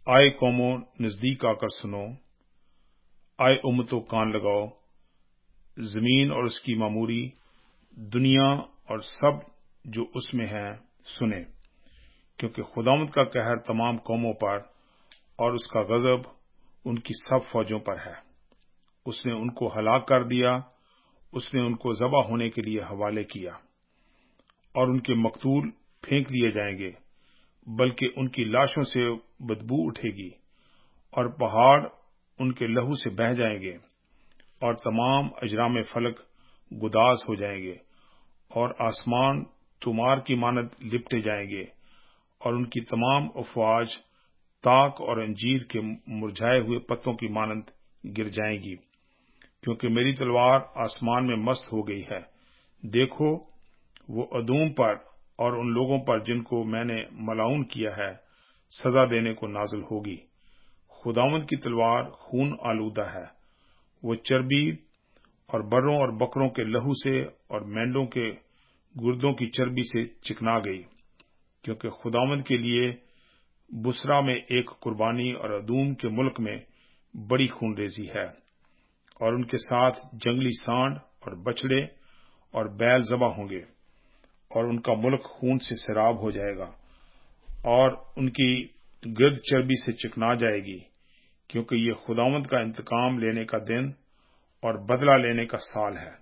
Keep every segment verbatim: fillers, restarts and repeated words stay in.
آئے قوموں نزدیک آ کر سنو، آئے امتوں کان لگاؤ، زمین اور اس کی معموری، دنیا اور سب جو اس میں ہے سنیں، کیونکہ خداوند کا قہر تمام قوموں پر اور اس کا غضب ان کی سب فوجوں پر ہے۔ اس نے ان کو ہلاک کر دیا، اس نے ان کو ذبح ہونے کے لیے حوالے کیا، اور ان کے مقتول پھینک لیے جائیں گے، بلکہ ان کی لاشوں سے بدبو اٹھے گی، اور پہاڑ ان کے لہو سے بہہ جائیں گے، اور تمام اجرام فلک گداز ہو جائیں گے، اور آسمان تومار کی مانند لپٹے جائیں گے، اور ان کی تمام افواج تاک اور انجیر کے مرجھائے ہوئے پتوں کی مانند گر جائیں گی، کیونکہ میری تلوار آسمان میں مست ہو گئی ہے۔ دیکھو، وہ ادوم پر اور ان لوگوں پر جن کو میں نے ملعون کیا ہے سزا دینے کو نازل ہوگی۔ خداوند کی تلوار خون آلودہ ہے، وہ چربی اور بروں اور بکروں کے لہو سے اور مینڈوں کے گردوں کی چربی سے چکنا گئی، کیونکہ خداوند کے لیے بسرا میں ایک قربانی اور ادوم کے ملک میں بڑی خون ریزی ہے، اور ان کے ساتھ جنگلی سانڈ اور بچڑے اور بیل ذبح ہوں گے، اور ان کا ملک خون سے سیراب ہو جائے گا، اور ان کی گرد چربی سے چکنا جائے گی، کیونکہ یہ خداوند کا انتقام لینے کا دن اور بدلہ لینے کا سال ہے،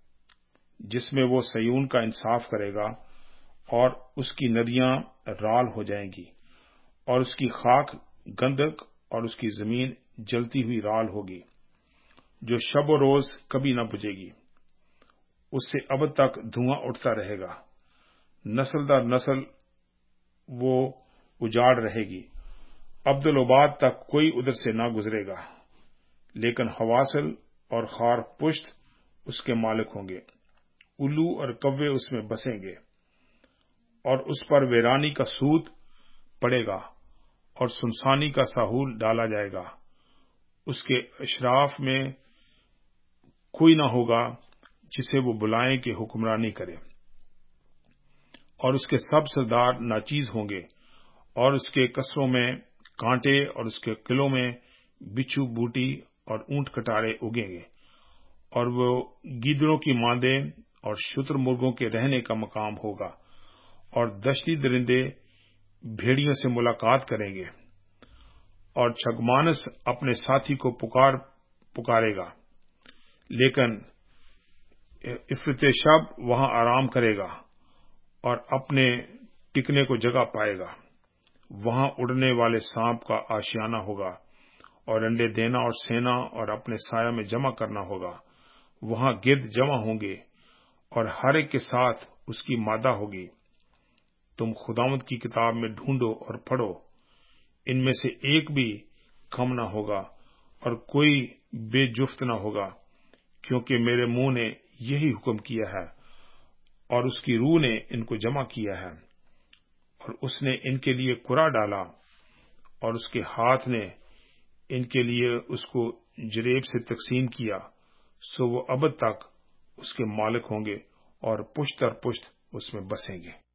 جس میں وہ سیون کا انصاف کرے گا، اور اس کی ندیاں رال ہو جائیں گی، اور اس کی خاک گندک اور اس کی زمین جلتی ہوئی رال ہوگی، جو شب و روز کبھی نہ بجھے گی۔ اس سے اب تک دھواں اٹھتا رہے گا، نسل در نسل وہ اجاڑ رہے گی، عبدالآباد تک کوئی ادھر سے نہ گزرے گا، لیکن حواصل اور خار پشت اس کے مالک ہوں گے، الو اور کوے اس میں بسیں گے، اور اس پر ویرانی کا سود پڑے گا اور سنسانی کا ساحول ڈالا جائے گا۔ اس کے اشراف میں کوئی نہ ہوگا جسے وہ بلائیں کہ حکمرانی کرے، اور اس کے سب سردار ناچیز ہوں گے، اور اس کے قصروں میں کانٹے اور اس کے قلعوں میں بچھو بوٹی اور اونٹ کٹارے اگیں گے، اور وہ گیدڑوں کی ماندیں اور شتر مرغوں کے رہنے کا مقام ہوگا، اور دشتی درندے بھیڑیوں سے ملاقات کریں گے، اور چھگمانس اپنے ساتھی کو پکار پکارے گا، لیکن افرت شب وہاں آرام کرے گا اور اپنے ٹکنے کو جگہ پائے گا۔ وہاں اڑنے والے سانپ کا آشیانہ ہوگا، اور انڈے دینا اور سینا اور اپنے سایہ میں جمع کرنا ہوگا۔ وہاں گرد جمع ہوں گے، اور ہر ایک کے ساتھ اس کی مادہ ہوگی۔ تم خداوند کی کتاب میں ڈھونڈو اور پڑھو، ان میں سے ایک بھی کم نہ ہوگا اور کوئی بے جفت نہ ہوگا، کیونکہ میرے منہ نے یہی حکم کیا ہے، اور اس کی روح نے ان کو جمع کیا ہے، اور اس نے ان کے لیے قرعہ ڈالا، اور اس کے ہاتھ نے ان کے لیے اس کو جریب سے تقسیم کیا، سو وہ ابد تک اس کے مالک ہوں گے اور پشت در پشت اس میں بسیں گے۔